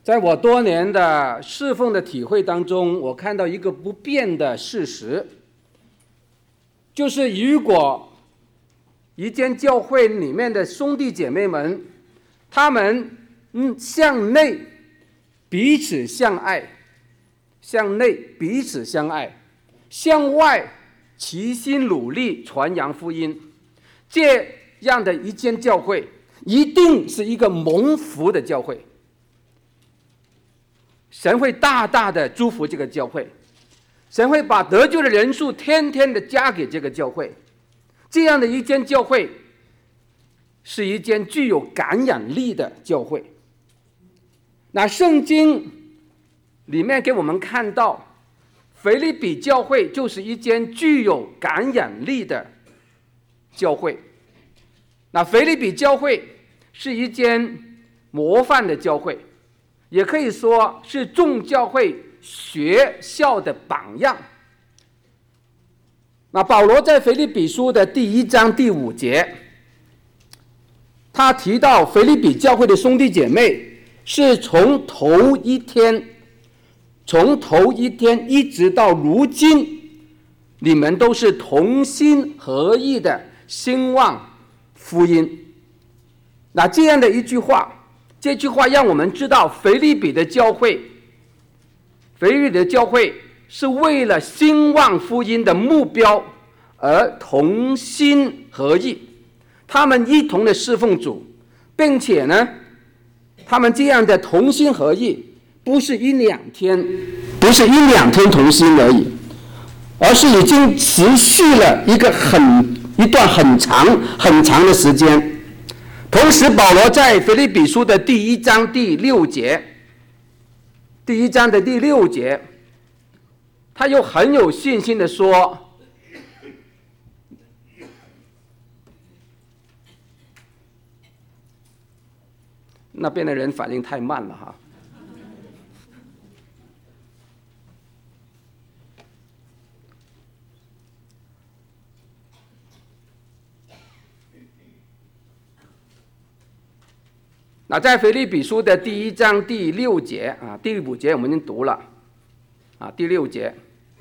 在我多年的侍奉的体会当中，我看到一个不变的事实，就是如果一间教会里面的兄弟姐妹们，他们向内彼此相爱，向内彼此相爱，向外齐心努力传扬福音，这样的一间教会一定是一个蒙福的教会。神会大大的祝福这个教会，神会把得救的人数天天的加给这个教会。这样的一间教会是一间具有感染力的教会。那圣经里面给我们看到，腓立比教会就是一间具有感染力的教会。那腓立比教会是一间模范的教会，也可以说是众教会学校的榜样。那保罗在腓立比书的第1章第5节，他提到腓立比教会的兄弟姐妹是从头一天一直到如今，你们都是同心合意的兴旺福音。那这样的一句话，这句话让我们知道腓立比的教会是为了兴旺福音的目标而同心合意，他们一同的侍奉主，并且呢，他们这样的同心合意不是一两天同心而已，而是已经持续了一段很长的时间。同时保罗在腓立比书的第1章第6节，他又很有信心的说，那边的人反应太慢了哈。那在腓立比书的第1章第6节第5节我们已经读了第6节，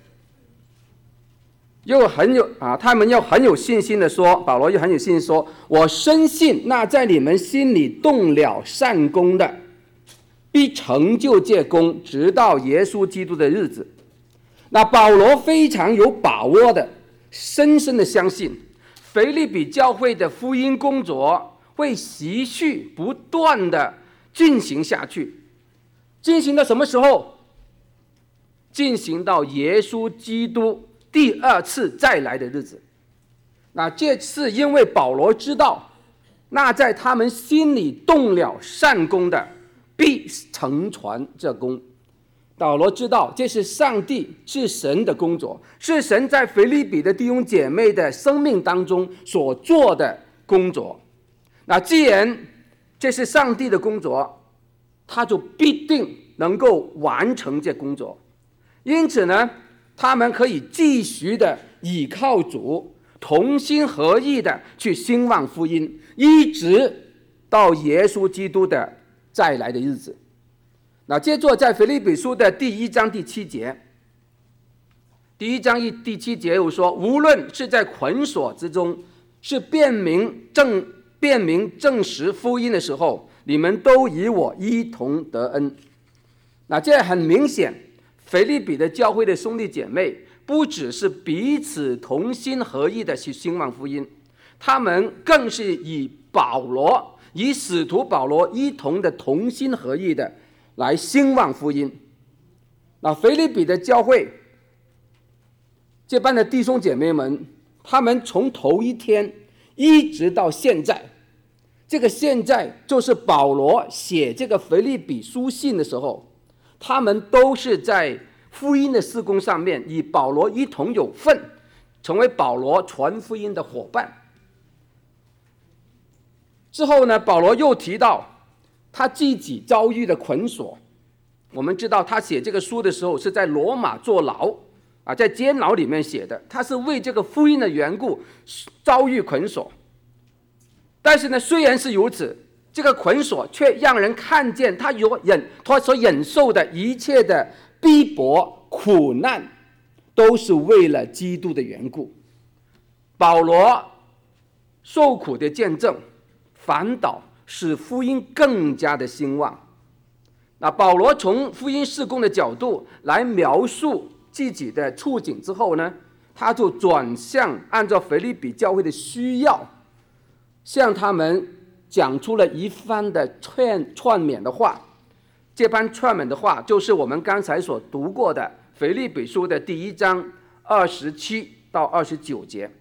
他们又很有信心的说，保罗又很有信心说，我深信那在你们心里动了善工的，必成就这工，直到耶稣基督的日子。那保罗非常有把握的，深深的相信腓立比教会的福音工作会持续不断的进行下去，进行到什么时候？进行到耶稣基督第2次再来的日子。那这次因为保罗知道，那在他们心里动了善工的，必成全这工。保罗知道这是上帝，是神的工作，是神在腓立比的弟兄姐妹的生命当中所做的工作。那既然这是上帝的工作，他就必定能够完成这工作。因此呢，他们可以继续的倚靠主，同心合意的去兴旺福音，一直到耶稣基督的再来的日子。那接着在腓立比书的第1章第7节，第1章第7节有说，无论是在捆锁之中，是辨明证实福音的时候，你们都与我一同得恩。那这很明显，腓立比的教会的兄弟姐妹不只是彼此同心合意的去兴旺福音，他们更是与使徒保罗一同的同心合意的来兴旺福音。那腓立比的教会这班的弟兄姐妹们，他们从头一天一直到现在，这个现在就是保罗写这个腓立比书信的时候，他们都是在福音的事工上面与保罗一同有份，成为保罗传福音的伙伴。之后呢，保罗又提到他自己遭遇的捆锁。我们知道他写这个书的时候是在罗马坐牢在监牢里面写的，他是为这个福音的缘故遭遇捆锁。但是呢，虽然是如此， 这个捆锁却让人看见他所忍受的一切的逼迫苦难，都是为了基督的缘故。保罗受苦的见证，反倒使福音更加的兴旺。那保罗从福音事工的角度来描述自己的处境之后呢，他就转向按照腓立比教会的需要，向他们讲出了一番的劝勉的话。这番劝勉的话就是我们刚才所读过的腓立比书的第1章27到29节。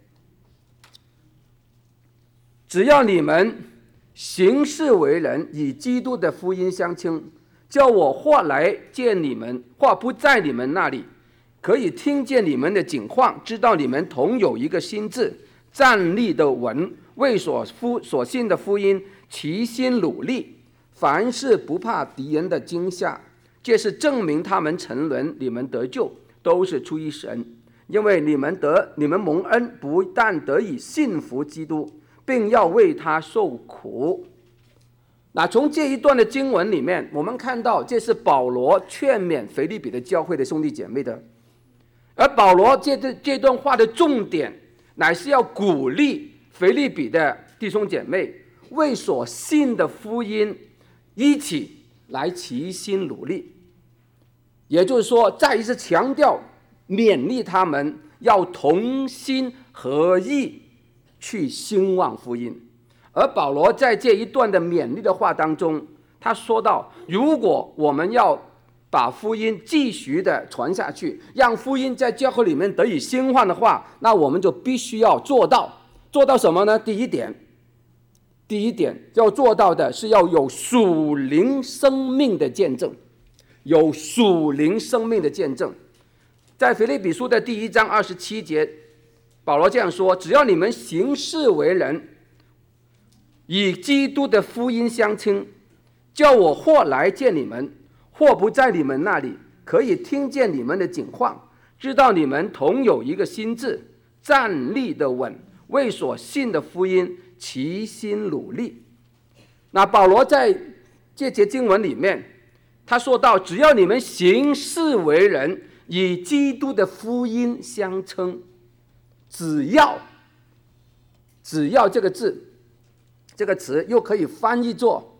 只要你们行事为人以基督的福音相称，叫我或来见你们，或不在你们那里，可以听见你们的景况，知道你们同有一个心志，站立的稳，为所信的福音齐心努力，凡事不怕敌人的惊吓，这是证明他们沉沦，你们得救都是出于神，因为你们蒙恩，不但得以信服基督，并要为他受苦。那从这一段的经文里面，我们看到这是保罗劝勉腓立比的教会的兄弟姐妹的，而保罗这段话的重点乃是要鼓励腓立比的弟兄姐妹为所信的福音一起来齐心努力，也就是说再一次强调勉励他们要同心合意去兴旺福音。而保罗在这一段的勉励的话当中，他说到，如果我们要把福音继续的传下去，让福音在教会里面得以兴旺的话，那我们就必须要做到什么呢？第一点要做到的是要有属灵生命的见证，有属灵生命的见证。在腓立比书的第1章27节，保罗这样说，只要你们行事为人以基督的福音相称，叫我或来见你们，或不在你们那里，可以听见你们的景况，知道你们同有一个心志，站立的稳，为所信的福音齐心努力。那保罗在这节经文里面，他说到，只要你们行事为人以基督的福音相称，只要这个字这个词又可以翻译作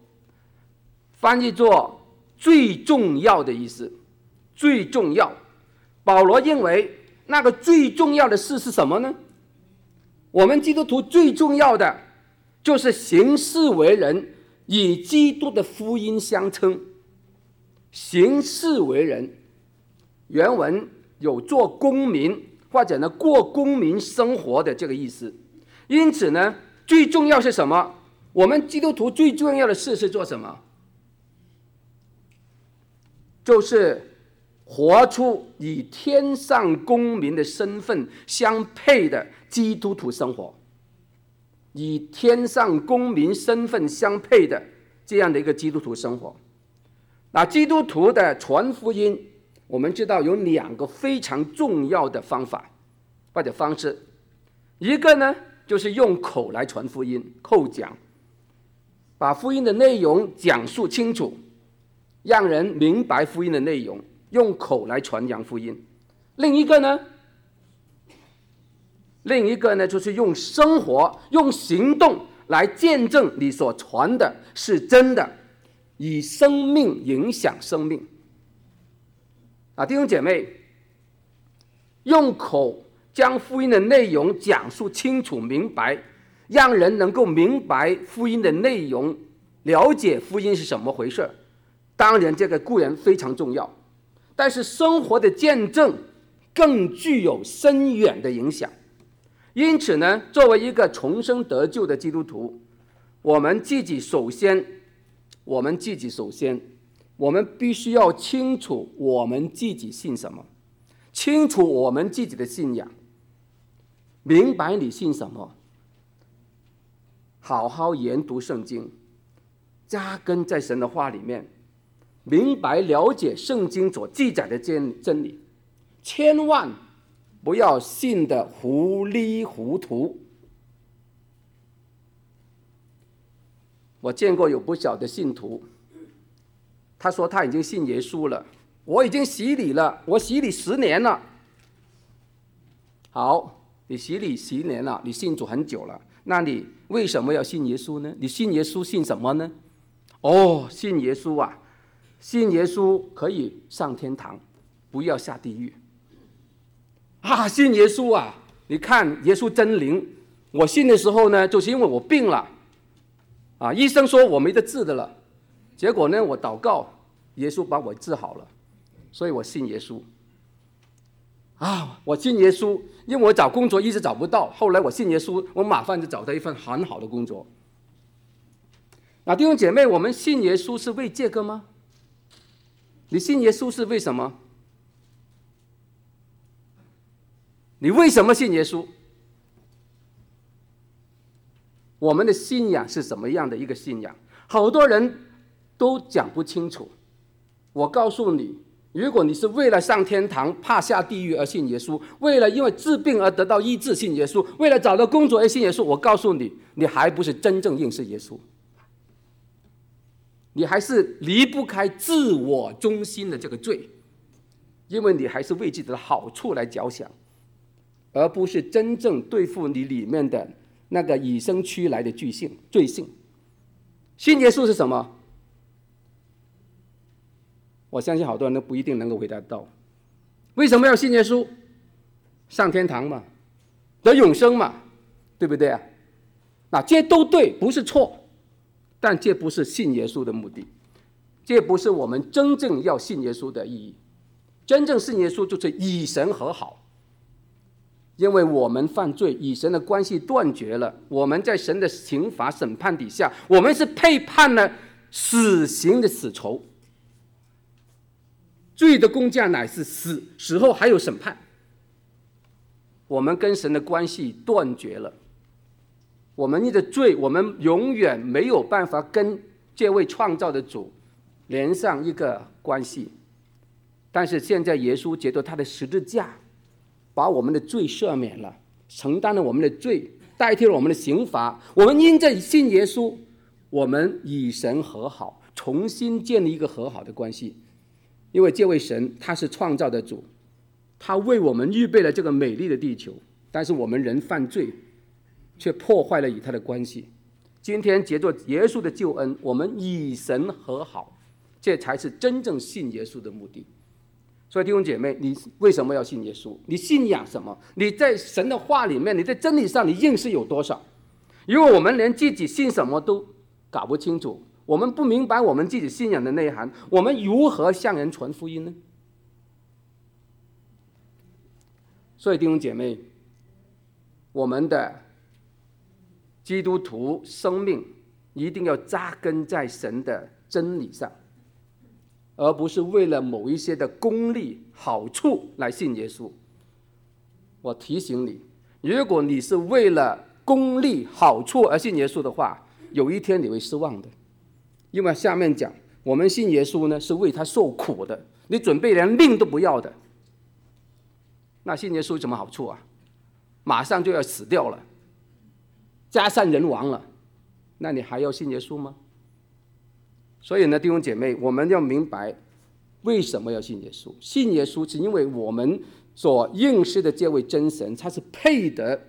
最重要的意思。最重要，保罗认为那个最重要的事是什么呢？我们基督徒最重要的就是行事为人以基督的福音相称。行事为人原文有做公民或者呢过公民生活的这个意思。因此呢，最重要是什么？我们基督徒最重要的事是做什么？就是活出以天上公民的身份相配的基督徒生活，以天上公民身份相配的这样的一个基督徒生活。那基督徒的传福音，我们知道有2个非常重要的方法或者方式。一个呢，就是用口来传福音，口讲，把福音的内容讲述清楚，让人明白福音的内容，用口来传扬福音。另一个呢，就是用生活、用行动来见证你所传的是真的，以生命影响生命。弟兄姐妹，用口将福音的内容讲述清楚明白，让人能够明白福音的内容，了解福音是什么回事，当然这个固然非常重要，但是生活的见证更具有深远的影响。因此呢，作为一个重生得救的基督徒，我们自己首先我们必须要清楚我们自己信什么，清楚我们自己的信仰，明白你信什么，好好研读圣经，扎根在神的话里面，明白了解圣经所记载的真理，千万不要信得糊里糊涂。 我见过有不少的信徒，他说他已经信耶稣了，我已经洗礼了，我洗礼10年了。好，你洗礼10年了，你信主很久了，那你为什么要信耶稣呢？你信耶稣信什么呢？哦，信耶稣啊，信耶稣可以上天堂，不要下地狱。啊，信耶稣啊，你看耶稣真灵。我信的时候呢，就是因为我病了，啊，医生说我没得治的了，结果呢，我祷告，耶稣把我治好了，所以我信耶稣。啊，我信耶稣，因为我找工作一直找不到，后来我信耶稣，我马上就找到一份很好的工作。那弟兄姐妹，我们信耶稣是为这个吗？你信耶稣是为什么？你为什么信耶稣？我们的信仰是什么样的一个信仰？好多人都讲不清楚。我告诉你，如果你是为了上天堂怕下地狱而信耶稣，为了因为治病而得到医治信耶稣，为了找到工作而信耶稣，我告诉你，你还不是真正认识耶稣，你还是离不开自我中心的这个罪，因为你还是为自己的好处来着想，而不是真正对付你里面的那个与生俱来的罪性。信耶稣是什么？我相信好多人都不一定能够回答到。为什么要信耶稣？上天堂嘛，得永生嘛，对不对啊？那这都对，不是错，但这不是信耶稣的目的，这不是我们真正要信耶稣的意义。真正信耶稣就是与神和好，因为我们犯罪，与神的关系断绝了，我们在神的刑罚审判底下，我们是被判了死刑的死囚。罪的工价乃是死，死后还有审判。我们跟神的关系断绝了，我们的罪，我们永远没有办法跟这位创造的主连上一个关系。但是现在耶稣借着他的十字架，把我们的罪赦免了，承担了我们的罪，代替了我们的刑罚。我们因着信耶稣，我们与神和好，重新建立一个和好的关系。因为这位神他是创造的主，他为我们预备了这个美丽的地球，但是我们人犯罪，却破坏了与他的关系。今天借着耶稣的救恩，我们与神和好，这才是真正信耶稣的目的。所以弟兄姐妹，你为什么要信耶稣？你信仰什么？你在神的话里面，你在真理上你认识有多少？如果我们连自己信什么都搞不清楚，我们不明白我们自己信仰的内涵，我们如何向人传福音呢？所以弟兄姐妹，我们的基督徒生命一定要扎根在神的真理上，而不是为了某一些的功利好处来信耶稣。我提醒你，如果你是为了功利好处而信耶稣的话，有一天你会失望的。因为下面讲，我们信耶稣呢，是为他受苦的，你准备连命都不要的，那信耶稣有什么好处啊？马上就要死掉了，家散人亡了，那你还要信耶稣吗？所以呢，弟兄姐妹，我们要明白为什么要信耶稣。信耶稣是因为我们所认识的这位真神，他是配得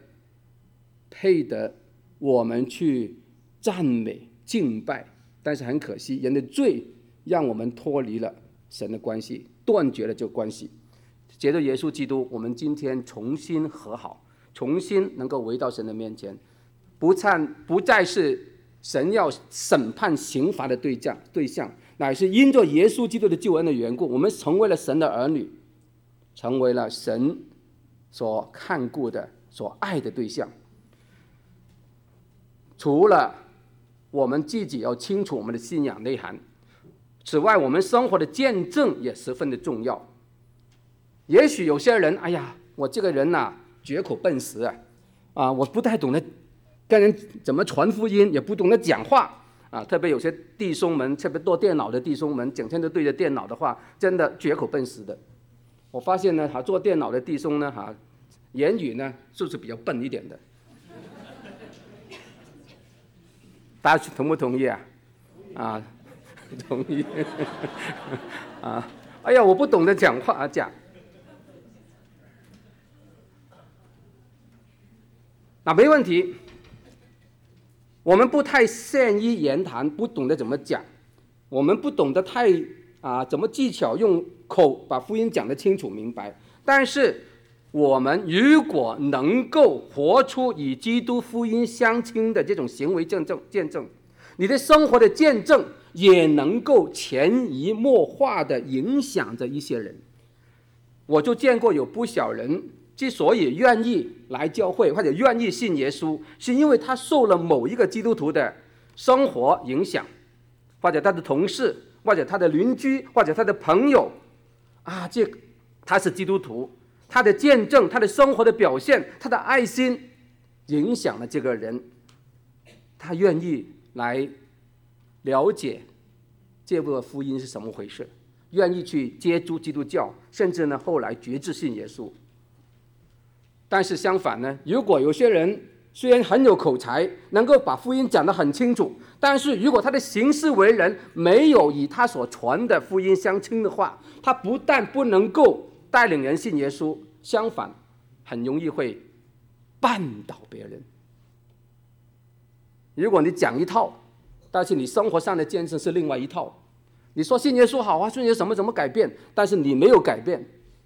我们去赞美敬拜。但是很可惜，人的罪让我们脱离了神的关系，断绝了这个关系。借着耶稣基督，我们今天重新和好，重新能够回到神的面前，不再是神要审判刑罚的对象，乃是因着耶稣基督的救恩的缘故，我们成为了神的儿女，成为了神所看顾的、所爱的对象。除了我们自己要清楚我们的信仰内涵，此外，我们生活的见证也十分的重要。也许有些人，哎呀，我这个人呐，绝口笨舌啊，我不太懂得跟人怎么传福音，也不懂得讲话啊。特别有些弟兄们，特别做电脑的弟兄们，整天都对着电脑的话，真的绝口笨舌的。我发现呢，做电脑的弟兄呢，言语呢，就是比较笨一点的。 大家同不同意啊？啊，同意。啊，哎呀，我不懂得讲话讲。那没问题，我们不太善于言谈，不懂得怎么讲，我们不懂得怎么技巧用口把福音讲得清楚明白。但是我们如果能够活出与基督福音相亲的这种行为见证，你的生活的见证也能够潜移默化地影响着一些人。我就见过有不少人之所以愿意来教会或者愿意信耶稣，是因为他受了某一个基督徒的生活影响，或者他的同事，或者他的邻居，或者他的朋友他是基督徒，他的见证，他的生活的表现，他的爱心影响了这个人，他愿意来了解这部福音是什么回事，愿意去接触基督教，甚至呢后来决志信耶稣。但是相反呢，如果有些人虽然很有口才，能够把福音讲得很清楚，但是如果他的行事为人没有与他所传的福音相称的话，他不但不能够带领人信耶稣，相反很容易会绊倒别人。如果你讲一套，但是你生活上的见证是另外一套，你说信耶稣好啊，信耶稣怎么改变，但是你没有改变，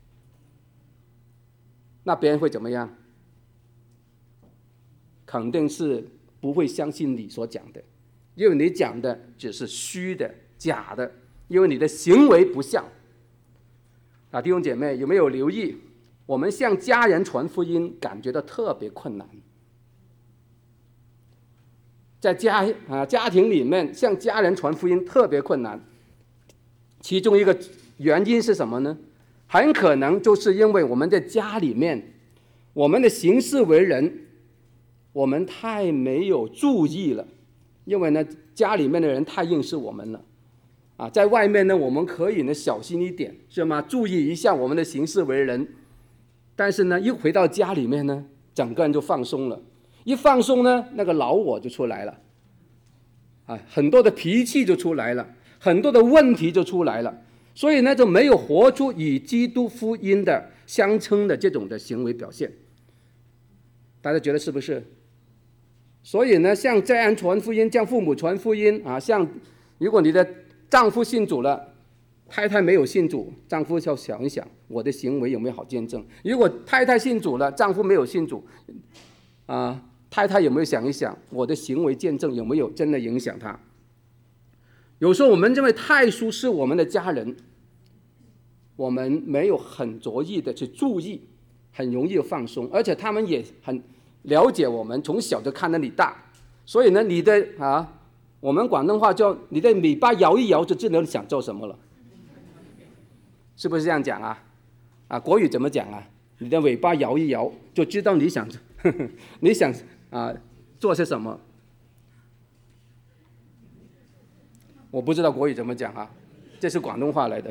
那别人会怎么样？肯定是不会相信你所讲的，因为你讲的只是虚的、假的，因为你的行为不像。弟兄姐妹有没有留意，我们向家人传福音感觉到特别困难？在家庭里面向家人传福音特别困难，其中一个原因是什么呢？很可能就是因为我们在家里面，我们的行事为人，我们太没有注意了，因为呢家里面的人太认识我们了。在外面呢我们可以呢小心一点，是吗？注意一下我们的行事为人，但是呢一回到家里面呢，整个人就放松了，一放松呢，那个老我就出来了，很多的脾气就出来了，很多的问题就出来了，所以呢就没有活出与基督福音的相称的这种的行为表现。大家觉得是不是？所以呢，向家人传福音，向父母传福音像如果你的丈夫信主了，太太没有信主，丈夫要想一想，我的行为有没有好见证？如果太太信主了，丈夫没有信主，太太有没有想一想，我的行为见证有没有真的影响他？有时候我们认为太熟悉我们的家人，我们没有很着意的去注意，很容易放松，而且他们也很了解我们，从小就看到你大，所以呢，你的我们广东话叫你的尾巴摇一摇就知道你想做什么了，是不是这样讲国语怎么讲你的尾巴摇一摇就知道你想做些什么。我不知道国语怎么讲这是广东话来的。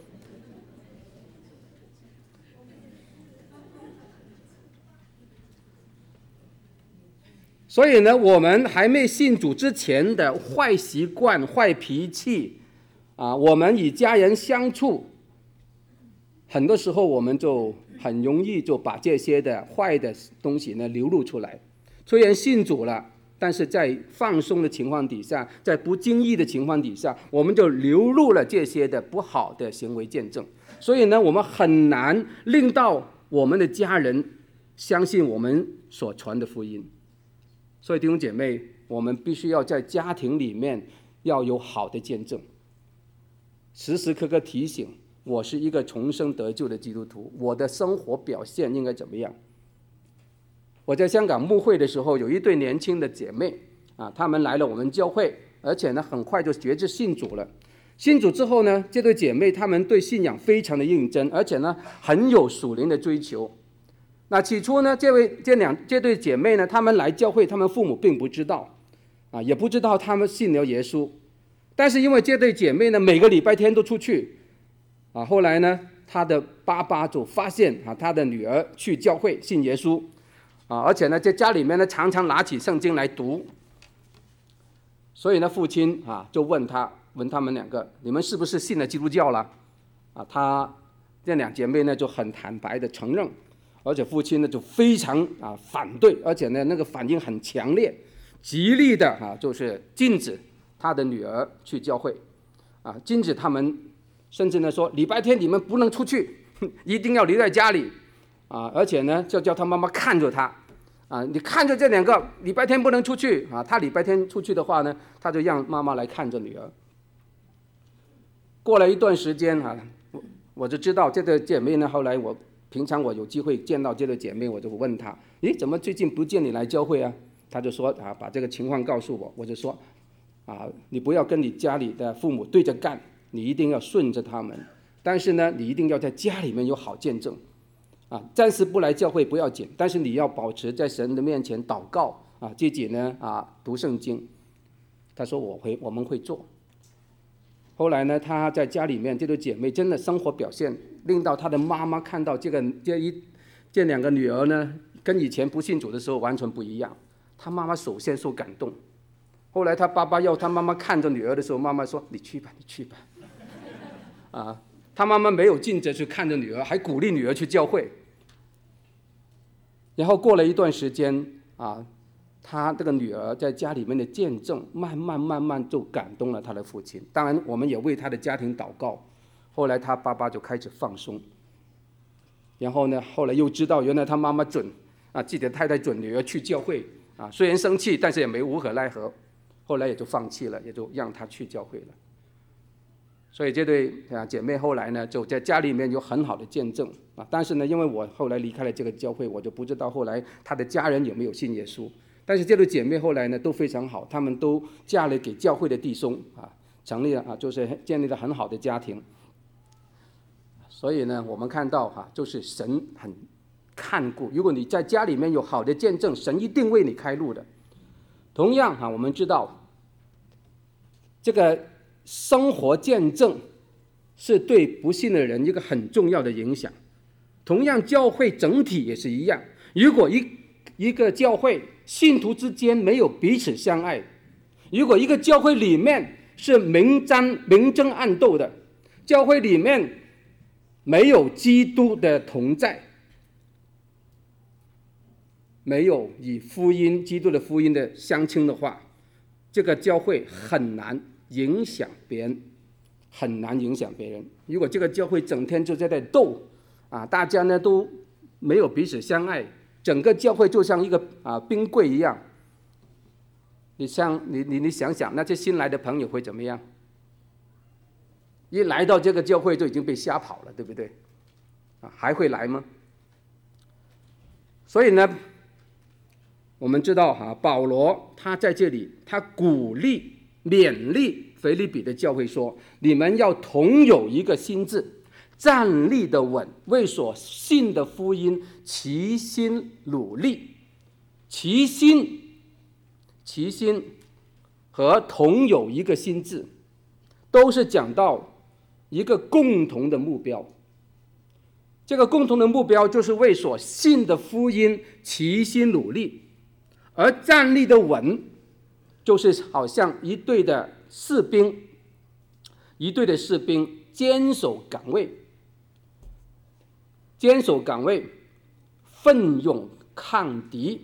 所以呢，我们还没信主之前的坏习惯、坏脾气我们与家人相处，很多时候我们就很容易就把这些的坏的东西呢流露出来。虽然信主了，但是在放松的情况底下，在不经意的情况底下，我们就流露了这些的不好的行为见证。所以呢，我们很难令到我们的家人相信我们所传的福音。所以弟兄姐妹，我们必须要在家庭里面要有好的见证，时时刻刻提醒我是一个重生得救的基督徒，我的生活表现应该怎么样。我在香港牧会的时候，有一对年轻的姐妹她们来了我们教会，而且呢很快就决志信主了。信主之后呢，这对姐妹她们对信仰非常的认真，而且呢很有属灵的追求。那起初呢，这对姐妹呢，她们来教会，她们父母并不知道也不知道她们信了耶稣。但是因为这对姐妹呢，每个礼拜天都出去后来呢，她的爸爸就发现她的女儿去教会信耶稣而且呢，在家里面呢，常常拿起圣经来读。 所以呢，父亲就问他们两个，你们是不是信了基督教了？这两姐妹呢就很坦白的承认，而且父亲呢就非常反对，而且呢那个反应很强烈，极力的就是禁止他的女儿去教会，禁止他们，甚至呢说礼拜天你们不能出去，一定要留在家里，而且呢就叫他妈妈看着他。你看着这两个礼拜天不能出去他礼拜天出去的话呢，他就让妈妈来看着女儿。过了一段时间我就知道这对姐妹呢，后来平常我有机会见到这对姐妹，我就问她，怎么最近不见你来教会啊？她就说把这个情况告诉我，我就说你不要跟你家里的父母对着干，你一定要顺着他们，但是呢你一定要在家里面有好见证。暂时不来教会不要紧，但是你要保持在神的面前祷告自己呢读圣经。他说我们会做。后来呢，他在家里面这对姐妹真的生活表现，令到他的妈妈看到这两个女儿呢，跟以前不信主的时候完全不一样。他妈妈首先受感动，后来他爸爸要他妈妈看着女儿的时候，妈妈说你去吧，你去吧。他妈妈没有禁止去看着女儿，还鼓励女儿去教会。然后过了一段时间他这个女儿在家里面的见证，慢慢就感动了他的父亲。当然，我们也为他的家庭祷告。后来他爸爸就开始放松。然后呢，后来又知道原来他妈妈准自己的太太准女儿去教会虽然生气，但是也无可奈何。后来也就放弃了，也就让她去教会了。所以这对姐妹后来呢，就在家里面有很好的见证但是呢，因为我后来离开了这个教会，我就不知道后来她的家人有没有信耶稣。但是这对姐妹后来呢都非常好，她们都嫁了给教会的弟兄成立了就是建立了很好的家庭。所以呢，我们看到就是神很看顾，如果你在家里面有好的见证，神一定为你开路的。同样我们知道这个生活见证是对不信的人一个很重要的影响。同样，教会整体也是一样，如果一个教会信徒之间没有彼此相爱，如果一个教会里面是明争暗斗的，教会里面没有基督的同在，没有以基督的福音的相称的话，这个教会很难影响别人，很难影响别人。如果这个教会整天就在斗大家呢都没有彼此相爱，整个教会就像一个冰柜一样。你想想，那些新来的朋友会怎么样？一来到这个教会就已经被吓跑了，对不对？还会来吗？所以呢，我们知道保罗他在这里，他鼓励勉励腓立比的教会说，你们要同有一个心志，站立的稳，为所信的福音齐心努力。齐心和同有一个心志都是讲到一个共同的目标。这个共同的目标就是为所信的福音齐心努力，而站立的稳就是好像一队的士兵坚守岗位，奋勇抗敌。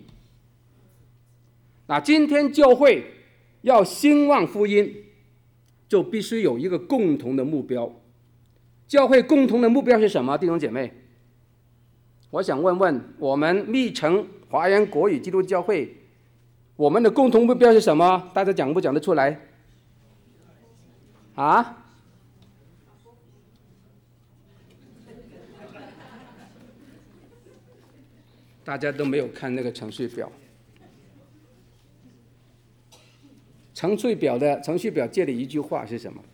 今天教会要兴旺福音，就必须有一个共同的目标。教会共同的目标是什么？弟兄姐妹，我想问问我们密城华人国语基督教会，我们的共同目标是什么？大家讲不讲得出来？大家都没有看那个程序表。程序表借的一句话是什么？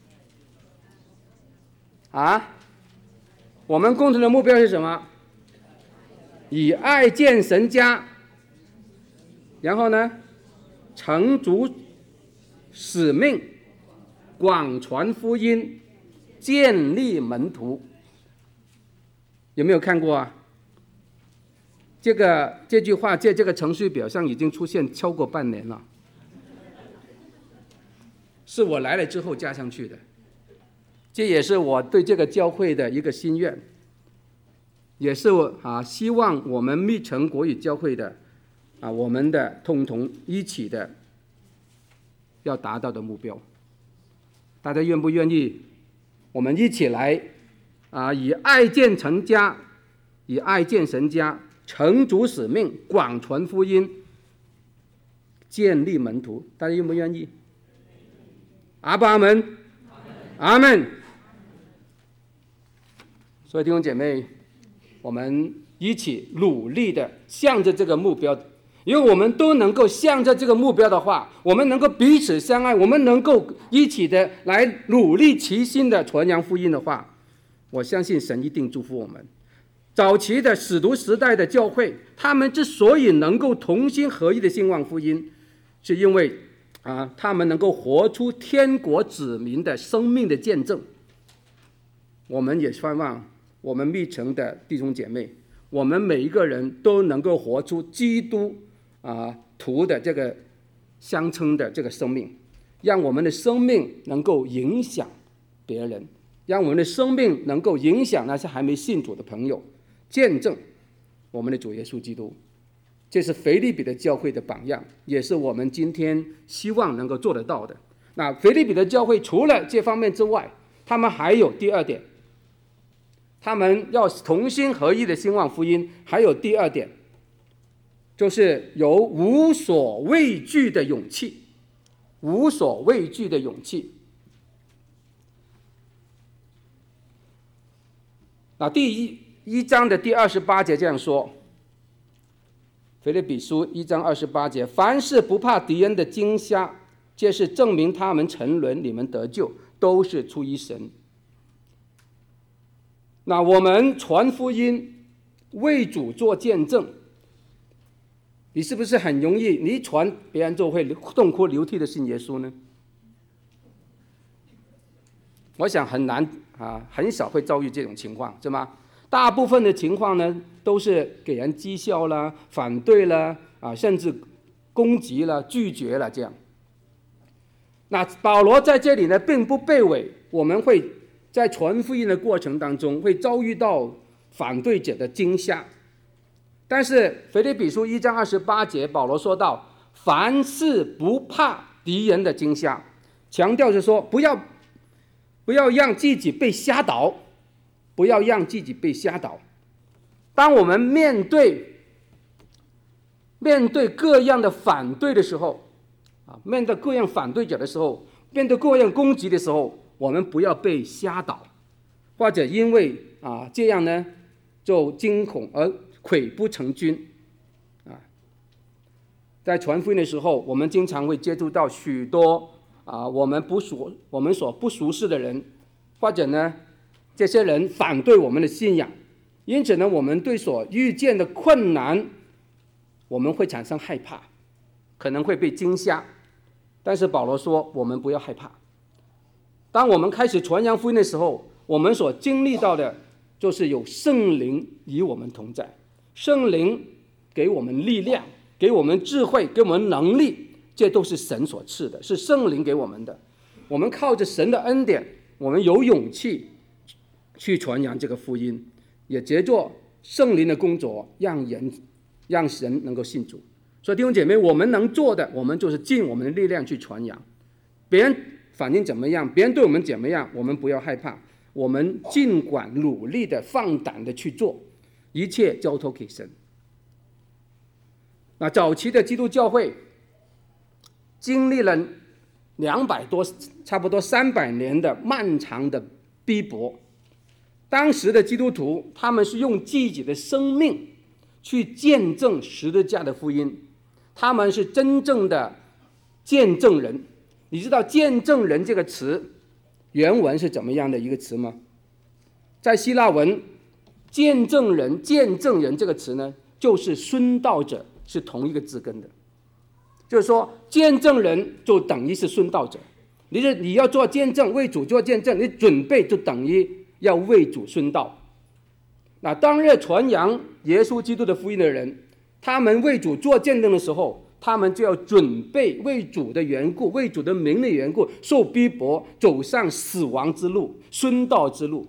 我们共同的目标是什么？以爱建神家，然后呢，成足使命，广传福音，建立门徒。有没有看过这句话在这个程序表上已经出现超过半年了。 是我来了之后加上去的。这也是我对这个教会的一个心愿，也是我希望我们密城国语教会的我们的共同一起的要达到的目标。大家愿不愿意我们一起来以爱建成家，以爱建神家，成主使命，广传福音，建立门徒？大家愿不愿意？阿爸阿们，阿们。所以弟兄姐妹，我们一起努力的向着这个目标，因为我们都能够向着这个目标的话，我们能够彼此相爱，我们能够一起的来努力齐心的传扬福音的话，我相信神一定祝福我们。早期的使徒时代的教会，他们之所以能够同心合一的兴旺福音，是因为他们能够活出天国子民的生命的见证。我们也盼望我们密城的弟兄姐妹，我们每一个人都能够活出基督徒的这个相称的这个生命，让我们的生命能够影响别人，让我们的生命能够影响那些还没信主的朋友，见证我们的主耶稣基督。这是腓立比的教会的榜样，也是我们今天希望能够做得到的。那腓立比的教会除了这方面之外，他们还有第二点，他们要同心合一的兴旺福音，还有第二点，就是有无所畏惧的勇气。无所畏惧的勇气。第一章的第28节这样说，腓立比书1章28节，凡事不怕敌人的惊吓，这是证明他们沉沦，你们得救，都是出于神。那我们传福音，为主做见证，你是不是很容易，你一传别人就会痛哭流涕的信耶稣呢？我想很难很少会遭遇这种情况，是吗？大部分的情况呢，都是给人讥笑啦、反对啦甚至攻击了、拒绝了这样。那保罗在这里呢，并不卑微，我们会在传福音的过程当中会遭遇到反对者的惊吓。但是腓立比书1章28节，保罗说到，凡事不怕敌人的惊吓，强调是说不要让自己被吓倒，不要让自己被吓倒。当我们面对各样的反对的时候面对各样反对者的时候，面对各样攻击的时候，我们不要被吓倒，或者因为这样呢就惊恐而溃不成军在传福音的时候，我们经常会接触到许多我们所不熟悉的人，或者呢这些人反对我们的信仰，因此呢我们对所遇见的困难，我们会产生害怕，可能会被惊吓。但是保罗说，我们不要害怕。当我们开始传扬福音的时候，我们所经历到的就是有圣灵与我们同在，圣灵给我们力量，给我们智慧，给我们能力，这都是神所赐的，是圣灵给我们的。我们靠着神的恩典，我们有勇气去传扬这个福音，也藉着圣灵的工作，让神能够信主。所以弟兄姐妹，我们能做的，我们就是尽我们的力量去传扬。别人反应怎么样，别人对我们怎么样，我们不要害怕，我们尽管努力的放胆的去做，一切交托给神。那早期的基督教会经历了200多，差不多300年的漫长的逼迫。当时的基督徒，他们是用自己的生命去见证十字架的福音，他们是真正的见证人。你知道见证人这个词原文是怎么样的一个词吗？在希腊文，见证人这个词呢，就是殉道者，是同一个字根的。就是说见证人就等于是殉道者，你要做见证，为主做见证，你准备就等于要为主殉道。那当日传扬耶稣基督的福音的人，他们为主做见证的时候， 他们就要准备为主的缘故，为主的名的缘故，受逼迫，走上死亡之路、殉道之路。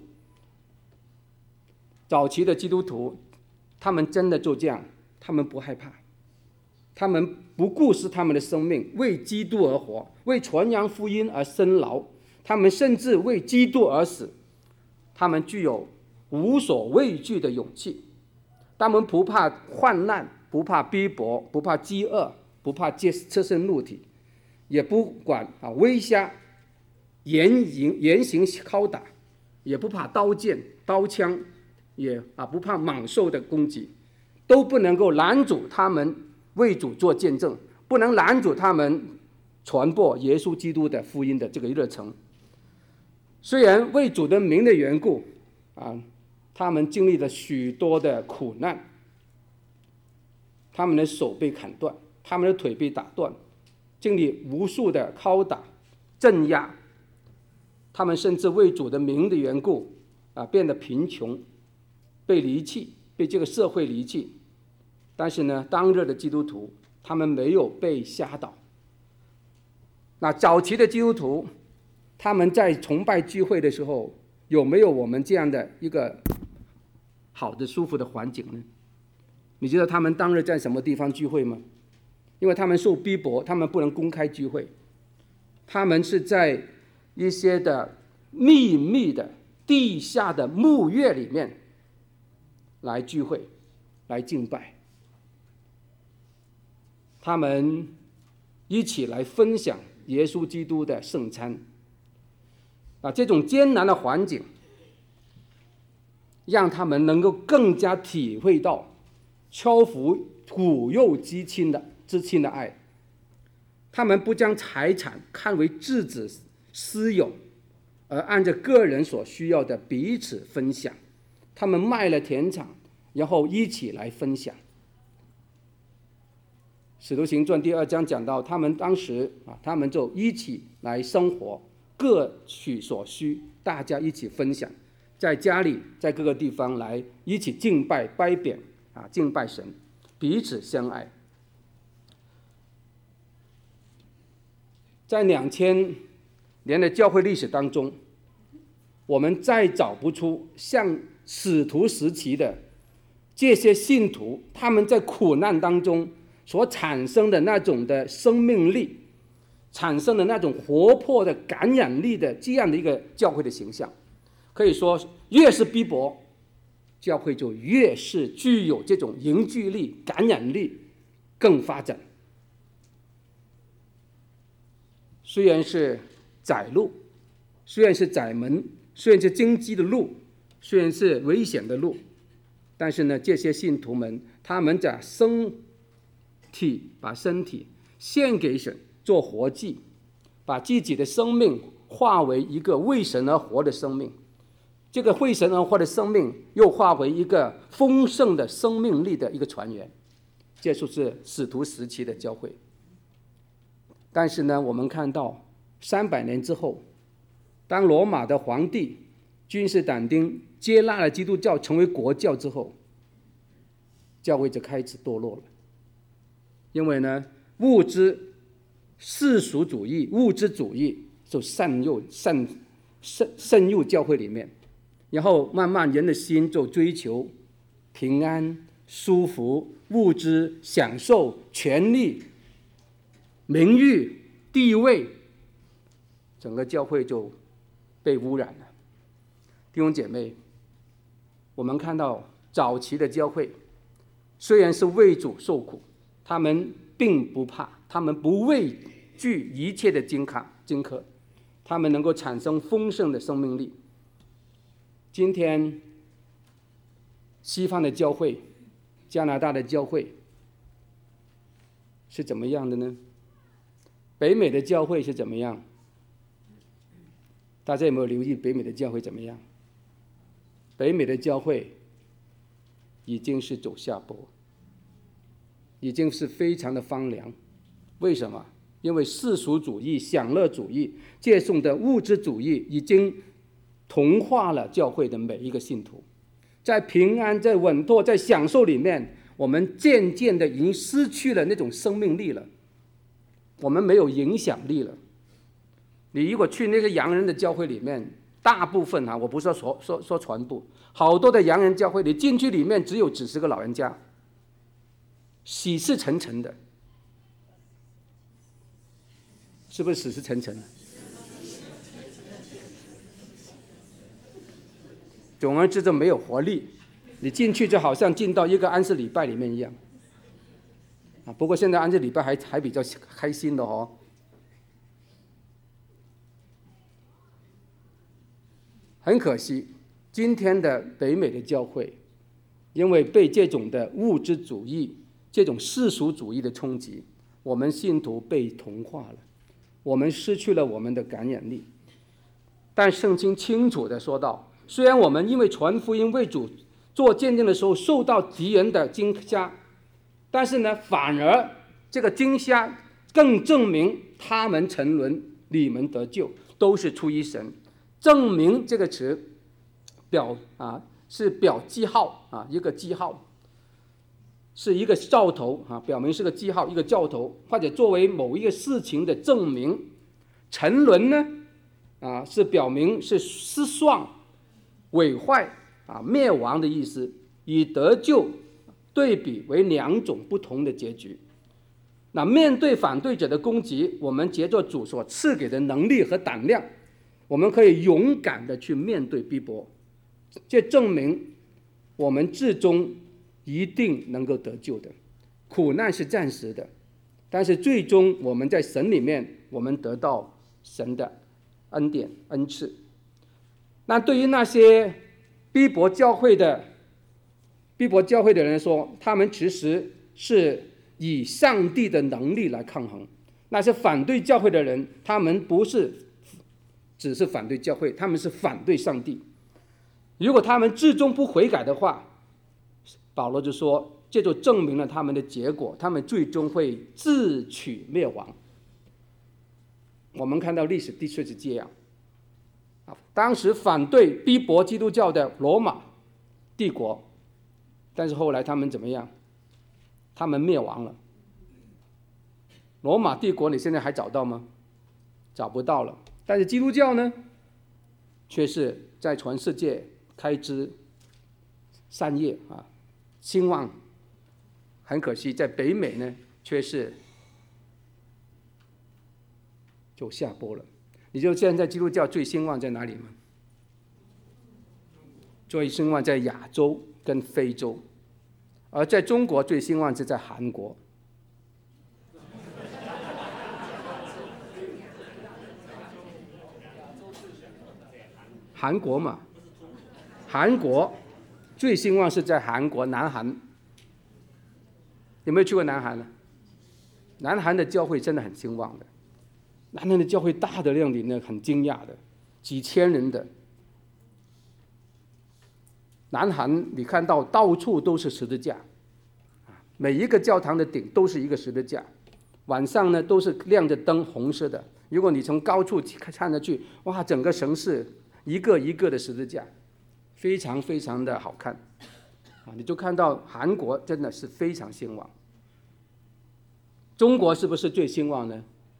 早期的基督徒，他们真的就这样，他们不害怕，他们不顾惜他们的生命，为基督而活，为传扬福音而辛劳，他们甚至为基督而死。他们具有无所畏惧的勇气，他们不怕患难，不怕逼迫，不怕饥饿，不怕赤身露体，也不管威吓、严刑拷打，也不怕刀剑、刀枪，也不怕猛兽的攻击，都不能够拦阻他们为主做见证，不能拦阻他们传播耶稣基督的福音的这个热忱。虽然为主的名的缘故他们经历了许多的苦难，他们的手被砍断，他们的腿被打断，经历无数的拷打、镇压，他们甚至为主的名的缘故变得贫穷，被离弃，被这个社会离弃。但是呢，当日的基督徒他们没有被吓倒。那早期的基督徒，他们在崇拜聚会的时候，有没有我们这样的一个好的舒服的环境呢？你知道他们当日在什么地方聚会吗？因为他们受逼迫，他们不能公开聚会，他们是在一些的秘密的地下的牧院里面来聚会，来敬拜。他们一起来分享耶稣基督的圣餐。这种艰难的环境，让他们能够更加体会到超乎骨肉之亲的爱。他们不将财产看为自己私有，而按照个人所需要的彼此分享。他们卖了田场，然后一起来分享。使徒行传第2章讲到，他们当时他们就一起来生活，各取所需，大家一起分享，在家里，在各个地方来一起敬拜、拜扁敬拜神，彼此相爱。在2000年的教会历史当中，我们再找不出像使徒时期的这些信徒，他们在苦难当中所产生的那种的生命力，产生的那种活泼的感染力的这样的一个教会的形象。可以说，越是逼迫，教会就越是具有这种凝聚力、感染力更发展。虽然是窄路，虽然是窄门，虽然是荆棘的路，虽然是危险的路，但是呢，这些信徒们，他们把身体献给神做活祭，把自己的生命化为一个为神而活的生命。这个为神而活的生命又化为一个丰盛的生命力的一个传源。这就是使徒时期的教会。但是呢，我们看到300年之后，当罗马的皇帝君士坦丁接纳了基督教成为国教之后，教会就开始堕落了。因为呢，世俗主义、物质主义就渗入教会里面，然后慢慢人的心就追求平安、舒服、物质、享受、权利、名誉、地位，整个教会就被污染了。弟兄姐妹，我们看到早期的教会虽然是为主受苦，他们并不怕，他们不畏惧一切的荆轲，他们能够产生丰盛的生命力。今天西方的教会，加拿大的教会是怎么样的呢？北美的教会是怎么样？大家有没有留意北美的教会怎么样？北美的教会已经是走下坡，已经是非常的荒凉。为什么？因为世俗主义、享乐主义、借送的物质主义已经同化了教会的每一个信徒。在平安、在稳妥、在享受里面， 我们渐渐的已经失去了那种生命力了，我们没有影响力了。你如果去那个洋人的教会里面，大部分我不是说全部，好多的洋人教会，你进去里面只有几十个老人家，喜事沉沉的，是不是喜事沉沉？总而言之，就没有活力。你进去就好像进到一个安息礼拜里面一样。不过现在安息礼拜还比较开心的哦。很可惜，今天的北美的教会，因为被这种的物质主义、这种世俗主义的冲击，我们信徒被同化了，我们失去了我们的感染力。但圣经清楚地说到，虽然我们因为传福音为主做见证的时候受到敌人的惊吓，但是呢，反而这个惊吓更证明他们沉沦，你们得救，都是出于神。证明这个词是表记号一个记号，是一个兆头表明是个记号，一个兆头，或者作为某一个事情的证明。沉沦呢是表明是失丧、毁坏灭亡的意思，与得救对比为两种不同的结局。那面对反对者的攻击，我们借着主所赐给的能力和胆量，我们可以勇敢的去面对逼迫，这证明我们至终一定能够得救的。苦难是暂时的，但是最终我们在神里面，我们得到神的恩典恩赐。那对于那些逼迫教会的人说，他们其实是以上帝的能力来抗衡。那些反对教会的人，他们不是只是反对教会，他们是反对上帝。如果他们至终不悔改的话，保罗就说，这就证明了他们的结果，他们最终会自取灭亡。我们看到历史的确是这样。当时反对逼迫基督教的罗马帝国，但是后来他们怎么样？他们灭亡了。罗马帝国你现在还找到吗？找不到了。但是基督教呢，却是在全世界开枝散叶兴旺。很可惜，在北美呢，却是就下坡了。你知道现在基督教最兴旺在哪里吗？最兴旺在亚洲跟非洲，而在中国最兴旺是在韩国。韩国嘛，韩国最兴旺是在韩国南韩。有没有去过南韩呢？南韩的教会真的很兴旺的，南韩的教会大的让你呢很惊讶的，几千人的。南韩你看到到处都是十字架，每一个教堂的顶都是一个十字架，晚上呢都是亮着灯，红色的。如果你从高处看下去，哇，整个城市一个一个的十字架，非常非常的好看你就看到韩国真的是非常兴旺。中国是不是最兴旺呢？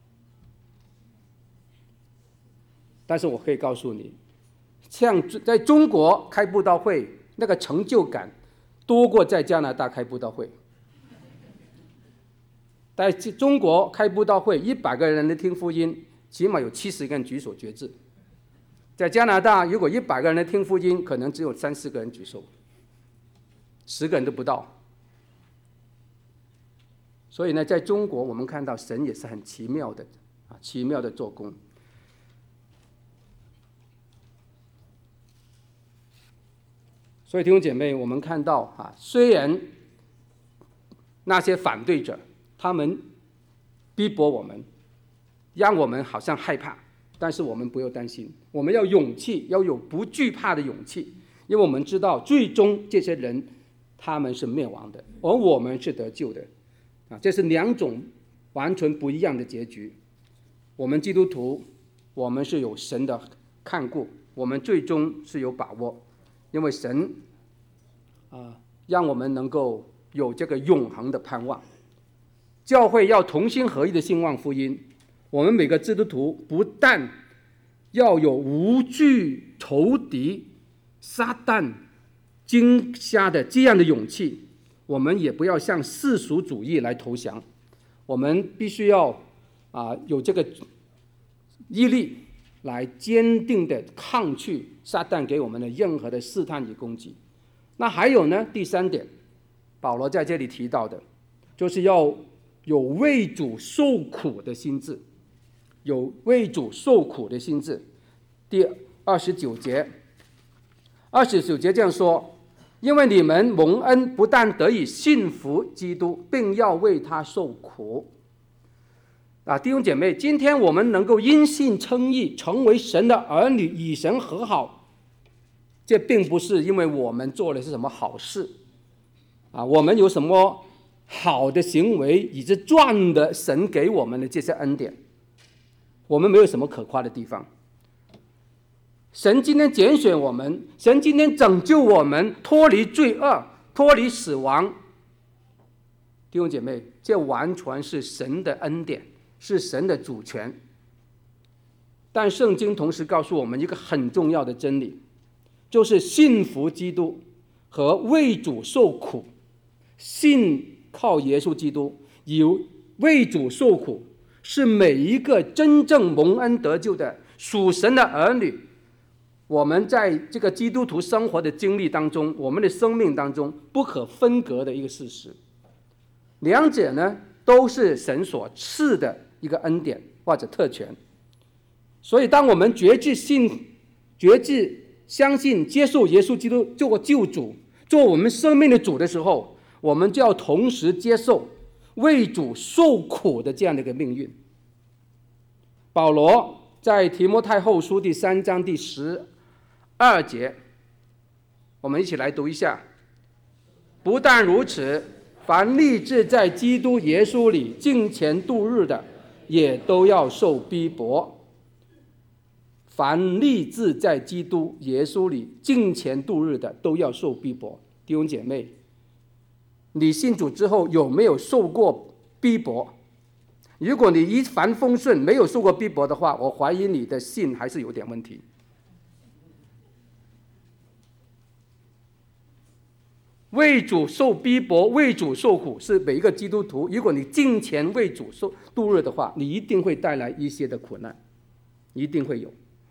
但是我可以告诉你，像在中国开布道会，那个成就感多过在加拿大开布道会。在中国开布道会，100个人来听福音，起码有70个人举手决志。在加拿大，如果100个人来听福音，可能只有3、4个人举手，10个人都不到。所以呢，在中国我们看到神也是很奇妙的奇妙的做工。所以弟兄姐妹，我们看到虽然那些反对者他们逼迫我们，让我们好像害怕，但是我们不要担心，我们要勇气，要有不惧怕的勇气，因为我们知道最终这些人他们是灭亡的，而我们是得救的这是两种完全不一样的结局。我们基督徒，我们是有神的看顾，我们最终是有把握，因为神让我们能够有这个永恒的盼望。教会要同心合意的兴旺福音，我们每个基督徒不但要有无惧仇敌撒旦惊吓的这样的勇气，我们也不要向世俗主义来投降，我们必须要有这个毅力来坚定的抗拒撒旦给我们的任何的试探与攻击。那还有呢，第三点，保罗在这里提到的，就是要有为主受苦的心志，有为主受苦的心志。第29节这样说：因为你们蒙恩，不但得以信服基督，并要为他受苦。弟兄姐妹，今天我们能够因信称义，成为神的儿女，与神和好，这并不是因为我们做的是什么好事我们有什么好的行为，以致赚的神给我们的这些恩典，我们没有什么可夸的地方。神今天拣选我们，神今天拯救我们，脱离罪恶，脱离死亡。弟兄姐妹，这完全是神的恩典，是神的主权。但圣经同时告诉我们一个很重要的真理，就是信服基督和为主受苦。信靠耶稣基督，以为主受苦，是每一个真正蒙恩得救的属神的儿女，我们在这个基督徒生活的经历当中，我们的生命当中不可分割的一个事实。两者呢，都是神所赐的一个恩典或者特权。所以当我们决志相信接受耶稣基督做救主，做我们生命的主的时候，我们就要同时接受为主受苦的这样的一个命运。保罗在提摩太后书第3章第12节，我们一起来读一下。不但如此，凡立志在基督耶稣里敬虔度日的，也都要受逼迫。凡立志在基督耶稣里敬虔度日的，都要受逼迫。弟兄姐妹，你信主之后有没有受过逼迫？如果你一帆风顺，没有受过逼迫的话，我怀疑你的信还是有点问题。为主受逼迫，为主受苦，是每一个基督徒，如果你敬虔为主度日的话，你一定会带来一些的苦难，一定会有。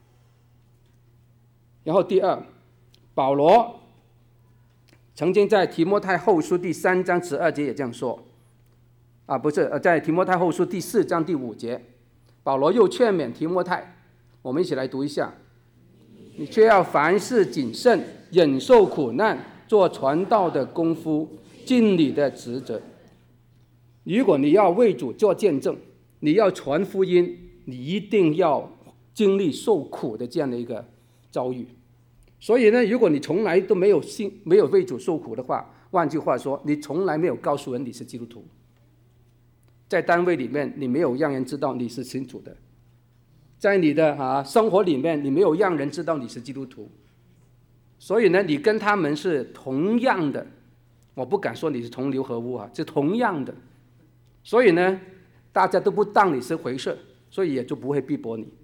然后第二，保罗曾经在提摩太后书第3章12节也这样说在提摩太后书第4章第5节，保罗又劝勉提摩太，我们一起来读一下：你却要凡事谨慎，忍受苦难，做传道的功夫，尽你的职责。如果你要为主做见证，你要传福音，你一定要经历受苦的这样的一个遭遇。所以呢，如果你从来都没有为主受苦的话，换句话说，你从来没有告诉人你是基督徒。在单位里面，你没有让人知道你是信主的；在你的生活里面，你没有让人知道你是基督徒。所以呢，你跟他们是同样的，我不敢说你是同流合污是同样的。所以呢，大家都不当你是回事，所以也就不会逼迫你。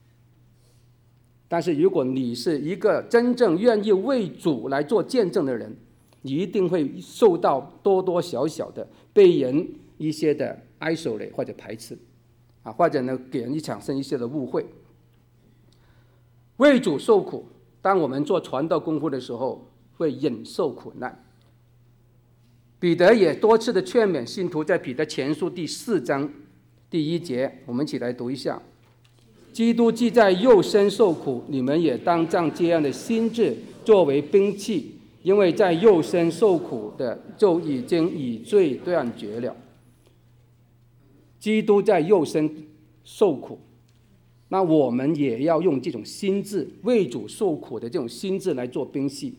但是如果你是一个真正愿意为主来做见证的人，你一定会受到多多少少的被人一些的isolate或者排斥或者呢给人产生一些的误会。为主受苦，当我们做传道功夫的时候，会忍受苦难。彼得也多次的劝勉信徒，在彼得前书第4章第1节，我们一起来读一下：基督既在肉身受苦，你们也当仗这样的心志作为兵器，因为在肉身受苦的就已经与罪断绝了。基督在肉身受苦，那我们也要用这种心志，为主受苦的这种心志来做兵器。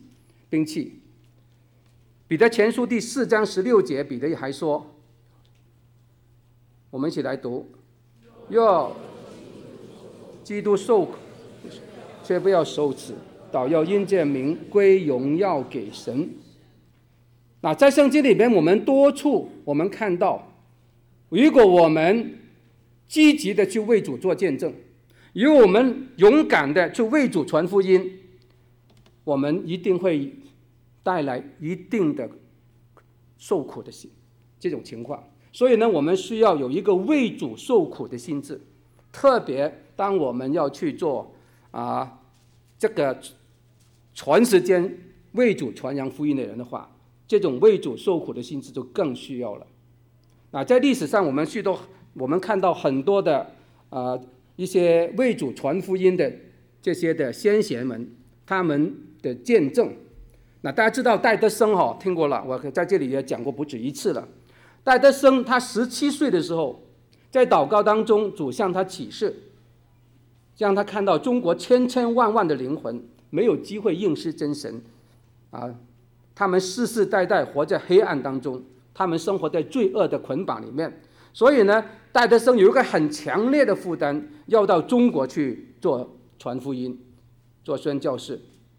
彼得前书第4章16节，彼得还说，我们一起来读：若基督受苦，却不要受耻，倒要因这名归荣耀给神。 那在圣经里面，我们多处我们看到，如果我们积极的去为主做见证，如果我们勇敢的去为主传福音，我们一定会带来一定的受苦的心这种情况。所以呢，我们需要有一个为主受苦的心智，特别当我们要去做这个全时间为主传扬福音的人的话，这种为主受苦的心智就更需要了。那在历史上，我们看到很多的一些为主传福音的这些的先贤们，他们的见证。那大家知道戴德生听过了，我在这里也讲过不止一次了。戴德生他17岁的时候，在祷告当中，主向他启示，让他看到中国千千万万的灵魂没有机会认识真神他们世世代代活在黑暗当中，他们生活在罪恶的捆绑里面。所以呢，戴德生有一个很强烈的负担，要到中国去做传福音，做宣教士。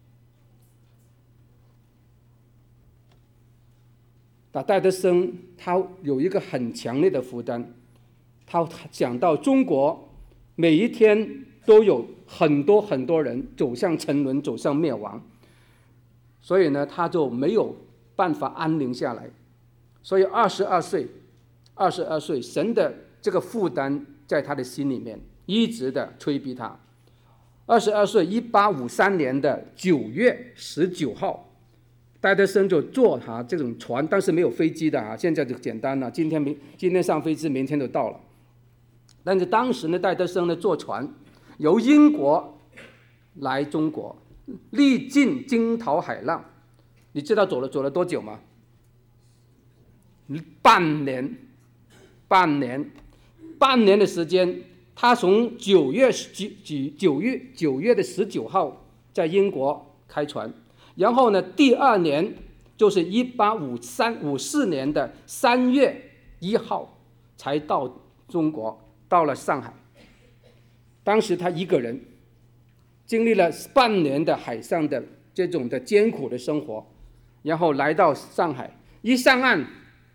那戴德生他有一个很强烈的负担，他讲到中国每一天都有很多很多人走向沉沦，走向灭亡，所以呢，他就没有办法安宁下来。所以22岁，神的这个负担在他的心里面一直的催逼他。22岁，1853年的9月19号。戴德生就坐这种船，当时没有飞机的现在就简单了，今天上飞机，明天就到了。但是当时呢，戴德生呢坐船由英国来中国，历尽惊涛骇浪。你知道走了多久吗？半年的时间。他从9月的19号在英国开船。然后呢，第2年就是1854年的3月1号才到中国，到了上海。当时他一个人经历了半年的海上的这种的艰苦的生活，然后来到上海。一上岸，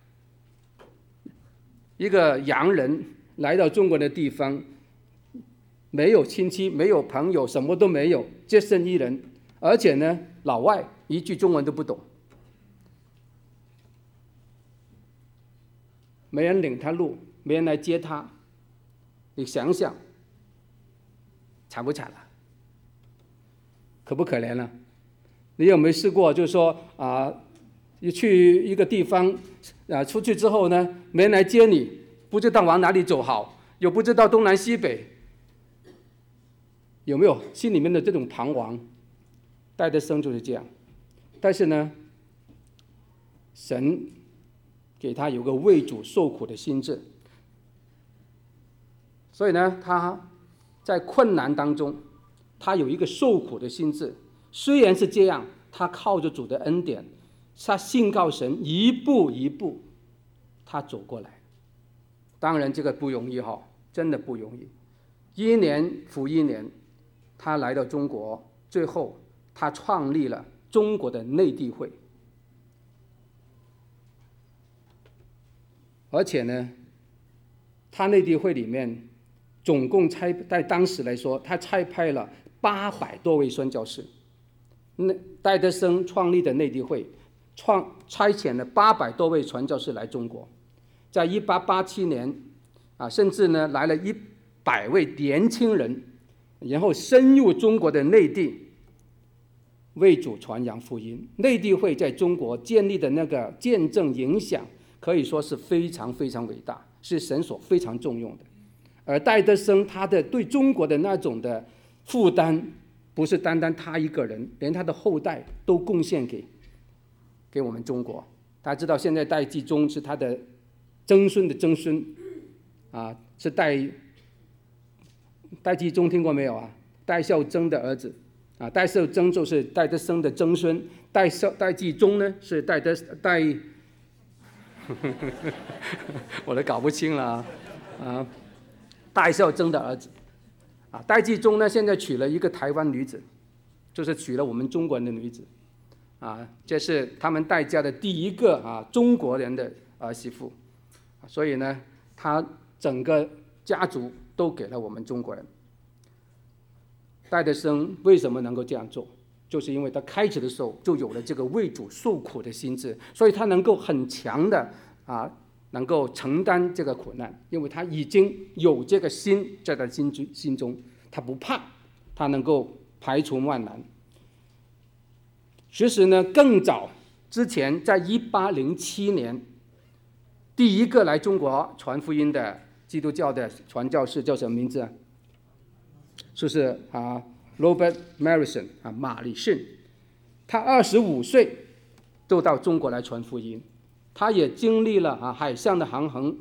一个洋人来到中国的地方，没有亲戚，没有朋友，什么都没有，只身一人。而且呢，老外一句中文都不懂，没人领他路，没人来接他，你想想，惨不惨啊？可不可怜呢？你有没有试过，就是说你去一个地方出去之后呢，没人来接你，不知道往哪里走好，又不知道东南西北，有没有心里面的这种彷徨？戴德生就是这样，但是呢，神给他有个为主受苦的心智，所以呢，他在困难当中，他有一个受苦的心智。虽然是这样，他靠着主的恩典，他信靠神，一步一步他走过来。当然这个不容易真的不容易。1年复1年，他来到中国，最后他创立了中国的内地会，而且呢，他内地会里面总共在当时来说，他差派了800多位宣教士。戴德生创立的内地会差遣了800多位传教士来中国。在1887年甚至呢来了100位年轻人，然后深入中国的内地，为主传扬福音。内地会在中国建立的那个见证影响，可以说是非常非常伟大，是神所非常重用的。而戴德生他的对中国的那种的负担，不是单单他一个人，连他的后代都贡献给我们中国。大家知道，现在戴季宗是他的曾孙的曾孙是戴季宗，听过没有戴孝曾的儿子戴孝曾就是戴德生的曾孙，戴季宗呢是我都搞不清了戴孝曾的儿子戴季宗呢现在娶了一个台湾女子，就是娶了我们中国人的女子这是他们带嫁的第一个中国人的儿媳妇，所以呢，他整个家族都给了我们中国人。戴德生为什么能够这样做？就是因为他开始的时候就有了这个为主受苦的心志，所以他能够很强的能够承担这个苦难，因为他已经有这个心在他心中，他不怕，他能够排除万难。其实呢，更早之前，在1807年，第一个来中国传福音的基督教的传教士叫什么名字？就是Robert Morrison 马里逊，他25岁就到中国来传福音，他也经历了海上的航行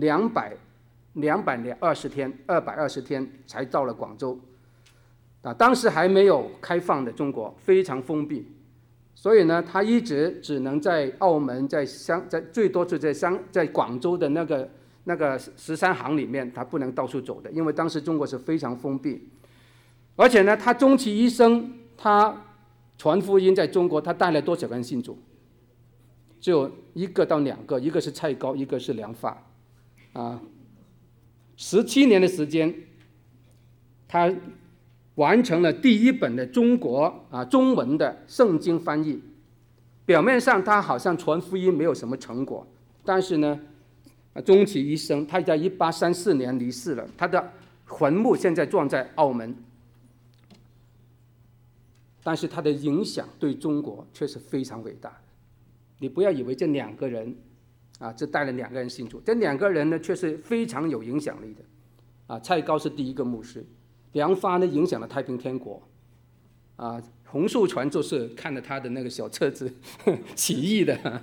220天才到了广州。当时还没有开放的中国，非常封闭，所以呢，他一直只能在澳门，在最多是在广州的那个13行里面，他不能到处走的，因为当时中国是非常封闭。而且呢，他终其一生，他传福音在中国，他带了多少个人信主？只有1个到2个，一个是蔡高，一个是梁发，17年的时间，他完成了第一本的中国中文的圣经翻译。表面上他好像传福音没有什么成果，但是呢，终其一生，他在1834年离世了，他的坟墓现在葬在澳门。但是他的影响对中国却是非常伟大的。你不要以为这2个人只带了2个人信主，这2个人呢却是非常有影响力的。蔡高是第一个牧师，梁发呢影响了太平天国。洪秀全就是看了他的那个小册子起义的。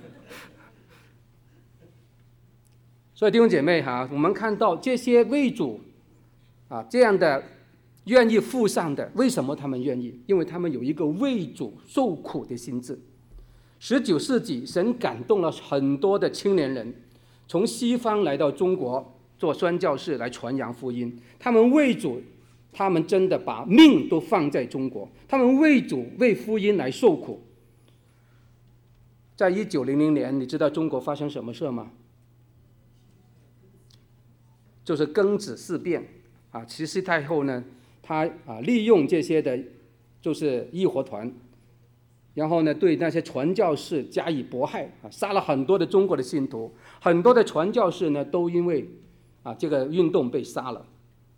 所以弟兄姐妹我们看到这些为主这样的愿意付上的，为什么他们愿意？因为他们有一个为主受苦的心志。19世纪，神感动了很多的青年人，从西方来到中国做宣教士来传扬福音。他们为主，他们真的把命都放在中国，他们为主为福音来受苦。在1900年，你知道中国发生什么事吗？就是庚子事变慈禧太后呢，他利用这些的，就是义和团，然后呢，对那些传教士加以迫害杀了很多的中国的信徒，很多的传教士呢，都因为这个运动被杀了。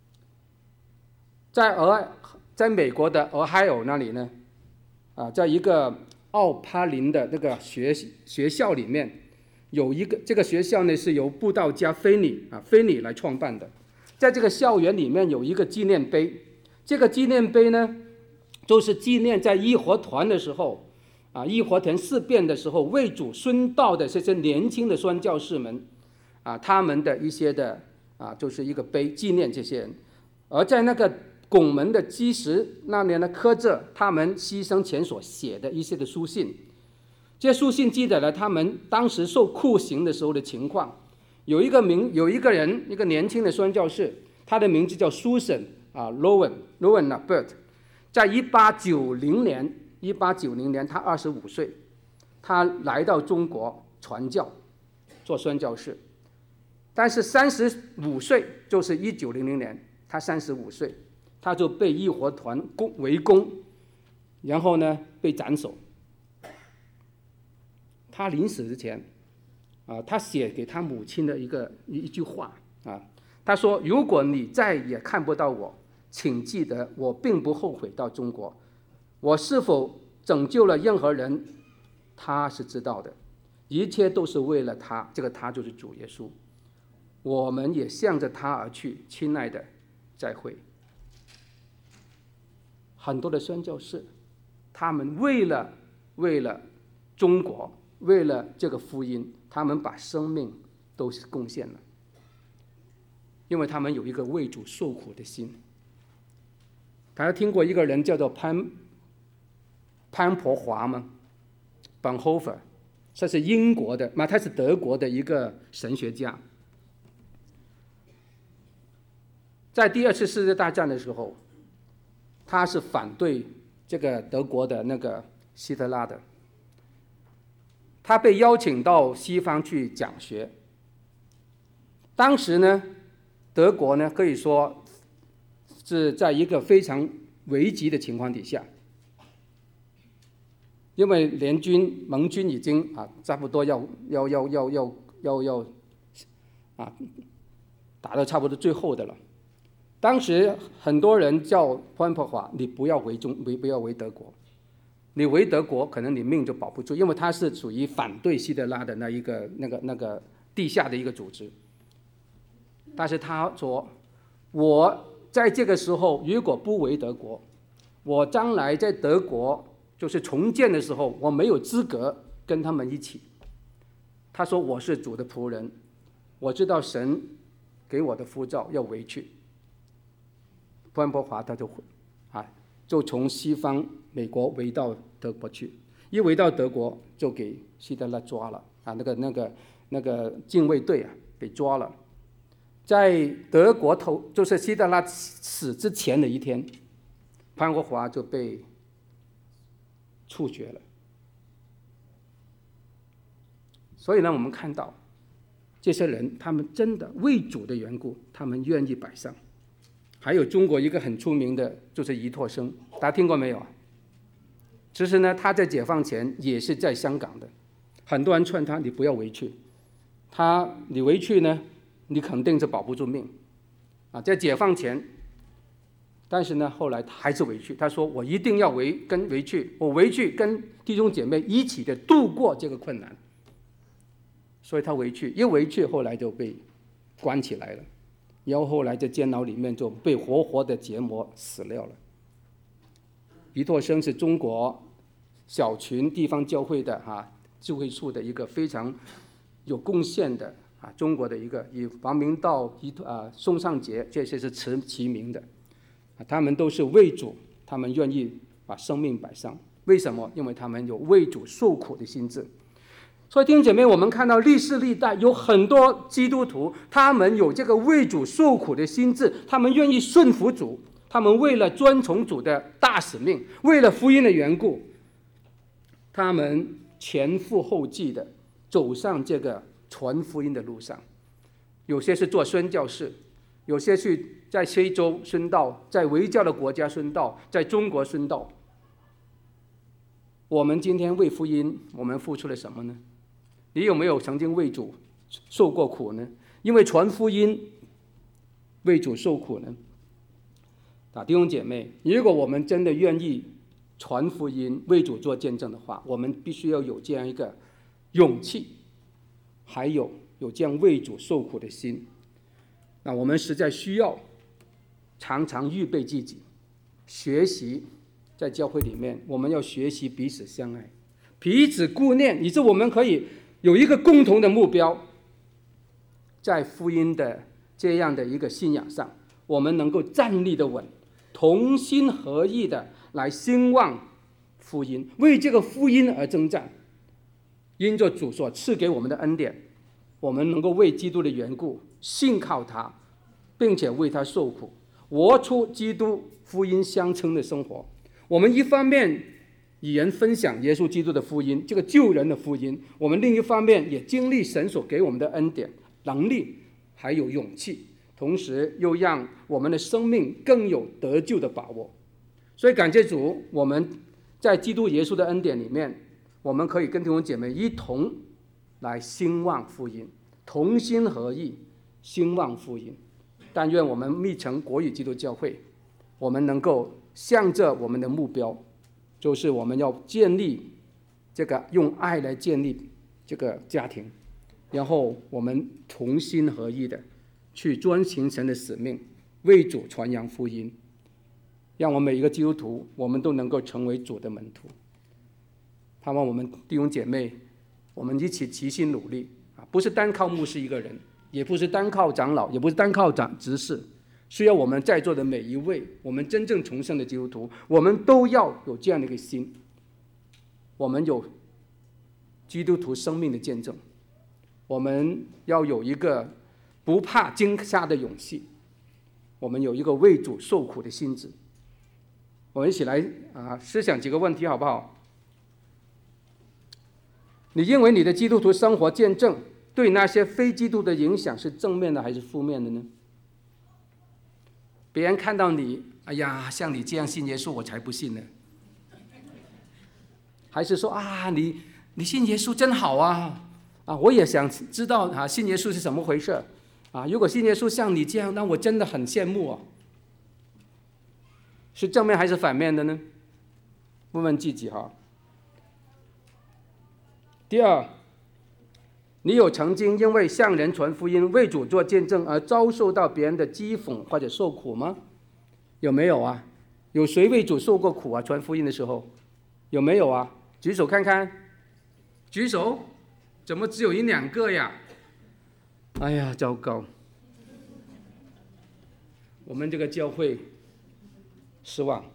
在美国的俄亥俄那里呢，在一个奥帕林的那个学校里面，有一个这个学校呢是由布道家菲尼来创办的。在这个校园里面有一个纪念碑，这个纪念碑呢，就是纪念在义和团的时候，义和团事变的时候，为主殉道的这些年轻的宣教士们，他们的一些的就是一个碑纪念这些人。而在那个拱门的基石那里呢，刻着他们牺牲前所写的一些的书信。这些书信记载了他们当时受酷刑的时候的情况。有一个人，一个年轻的宣教士，他的名字叫 Susan Lowen Burt， 在1890年他25岁，他来到中国传教，做宣教士。但是35岁，就是1900年，他35岁，他就被义和团围攻，然后呢被斩首。他临死之前他写给他母亲的一句话他说：如果你再也看不到我，请记得我并不后悔到中国，我是否拯救了任何人，他是知道的，一切都是为了他，这个他就是主耶稣，我们也向着他而去，亲爱的，再会。很多的宣教士，他们为了中国，为了这个福音，他们把生命都贡献了，因为他们有一个为主受苦的心。大家听过一个人叫做潘伯华吗？ Bonhoeffer， 他是英国的，他是德国的一个神学家。在第2次世界大战的时候，他是反对这个德国的那个希特拉的。 他被邀请到西方去讲学。当时呢，德国呢可以说是在一个非常危急的情况底下，因为盟军已经差不多要打到差不多最后的了。当时很多人叫潘伯华，你不要围德国，你围德国可能你命就保不住，因为他是属于反对希特拉的那个地下的一个组织。但是他说，我在这个时候如果不围德国，我将来在德国就是重建的时候，我没有资格跟他们一起。他说我是主的仆人，我知道神给我的呼召要回去。潘伯华他就从西方美国回到德国去，一回到德国就给希特勒抓了那个禁卫队给抓了。在德国就是希特勒死之前的一天，潘国华就被处决了。所以呢，我们看到这些人，他们真的为主的缘故，他们愿意摆上。还有中国一个很出名的，就是倪柝声，大家听过没有？其实呢，他在解放前也是在香港的，很多人劝他，你不要回去。你回去呢，你肯定是保不住命在解放前。但是呢，后来他还是回去。他说：“我一定要回去，我回去跟弟兄姐妹一起的度过这个困难。”所以他回去，一回去后来就被关起来了，然后后来在监牢里面就被活活的折磨死掉了。倪柝声是中国小群地方教会的智慧处的一个非常有贡献的中国的一个，以王明道、宋尚节这些是齐名的。他们都是为主，他们愿意把生命摆上。为什么？因为他们有为主受苦的心志。所以弟兄姐妹，我们看到历世历代有很多基督徒，他们有这个为主受苦的心志，他们愿意顺服主，他们为了遵从主的大使命，为了福音的缘故，他们前赴后继的走上这个传福音的路上。有些是做宣教士，有些去在非洲宣道，在维教的国家宣道，在中国宣道。我们今天为福音，我们付出了什么呢？你有没有曾经为主受过苦呢？因为传福音为主受苦呢？弟兄姐妹，如果我们真的愿意传福音为主做见证的话，我们必须要有这样一个勇气，还有这样为主受苦的心。那我们实在需要常常预备自己，学习在教会里面，我们要学习彼此相爱，彼此顾念，以致我们可以有一个共同的目标，在福音的这样的一个信仰上，我们能够站立的稳，同心合意的来兴旺福音，为这个福音而征战。因着主所赐给我们的恩典，我们能够为基督的缘故信靠他，并且为他受苦，活出基督福音相称的生活。我们一方面与人分享耶稣基督的福音，这个救人的福音，我们另一方面也经历神所给我们的恩典、能力还有勇气，同时又让我们的生命更有得救的把握。所以感谢主，我们在基督耶稣的恩典里面，我们可以跟弟兄姐妹一同来兴旺福音，同心合意兴旺福音。但愿我们密城国语基督教会，我们能够向着我们的目标，就是我们要建立这个用爱来建立这个家庭，然后我们同心合意的去遵行神的使命，为主传扬福音，让我们每一个基督徒，我们都能够成为主的门徒。盼望我们弟兄姐妹，我们一起齐心努力不是单靠牧师一个人，也不是单靠长老，也不是单靠执事，需要我们在座的每一位，我们真正重生的基督徒，我们都要有这样的一个心，我们有基督徒生命的见证，我们要有一个不怕惊吓的勇气，我们有一个为主受苦的心志。我们一起来思想几个问题好不好？ 你认为你的基督徒生活见证对那些非基督的影响是正面的还是负面的呢？别人看到你，哎呀，像你这样信耶稣，我才不信呢。还是说啊，你信耶稣真好啊，我也想知道啊，信耶稣是怎么回事啊？如果信耶稣像你这样，那我真的很羡慕啊。是正面还是反面的呢？问问自己哈。第二，你有曾经因为向人传福音、为主做见证而遭受到别人的讥讽或者受苦吗？有没有啊？有谁为主受过苦啊？传福音的时候有没有啊？举手看看，举手，怎么只有1-2个呀？哎呀，糟糕！我们这个教会失望。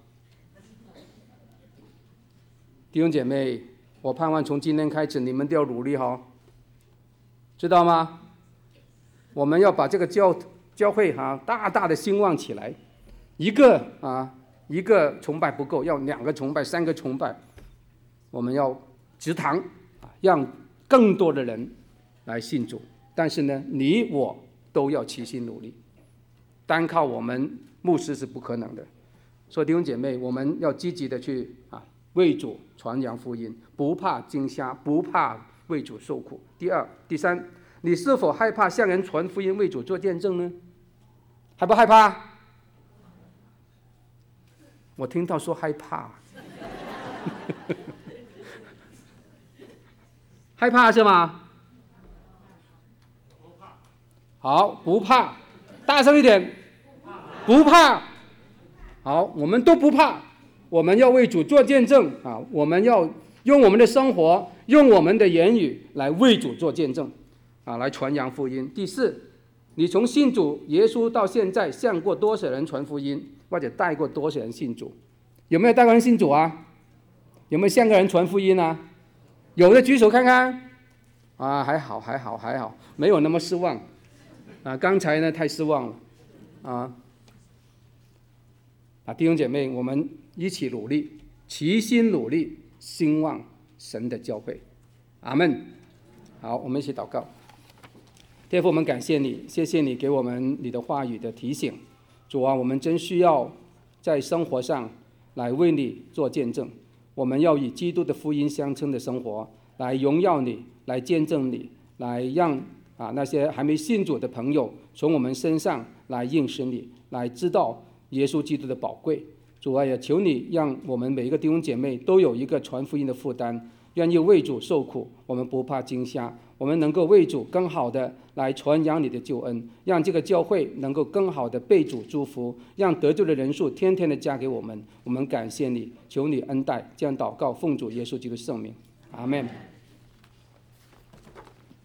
弟兄姐妹，我盼望从今天开始，你们都要努力哈，知道吗？我们要把这个教会大大的兴旺起来。一个崇拜不够，要2个崇拜、3个崇拜。我们要植堂，让更多的人来信主。但是呢，你我都要齐心努力，单靠我们牧师是不可能的。所以弟兄姐妹，我们要积极的去为主传扬福音，不怕惊吓，不怕为主受苦。第二、第三，你是否害怕向人传福音、为主做见证呢？害不害怕？我听到说害怕。害怕是吗？好，不怕，大声一点，不怕。好，我们都不怕，我们要为主做见证我们要用我们的生活，用我们的言语来为主做见证来传扬福音。第四，你从信主耶稣到现在，向过多少人传福音，或者带过多少人信主？有没有带过人信主啊？有没有向个人传福音啊？有的举手看看。还好，没有那么失望。刚才呢太失望了。弟兄姐妹，我们一起努力，齐心努力，兴旺神的教会。阿们。好，我们一起祷告。天父，我们感谢你，谢谢你给我们你的话语的提醒。主啊，我们真需要在生活上来为你做见证。我们要以基督的福音相称的生活，来荣耀你，来见证你，来让那些还没信主的朋友从我们身上来认识你，来知道耶稣基督的宝贵。主啊，也求你让我们每一个弟兄姐妹都有一个传福音的负担，愿意为主受苦，我们不怕惊吓，我们能够为主更好的来传扬你的救恩，让这个教会能够更好的被主祝福，让得救的人数天天的加给我们。我们感谢你，求你恩待，这样祷告，奉主耶稣基督圣名，阿们。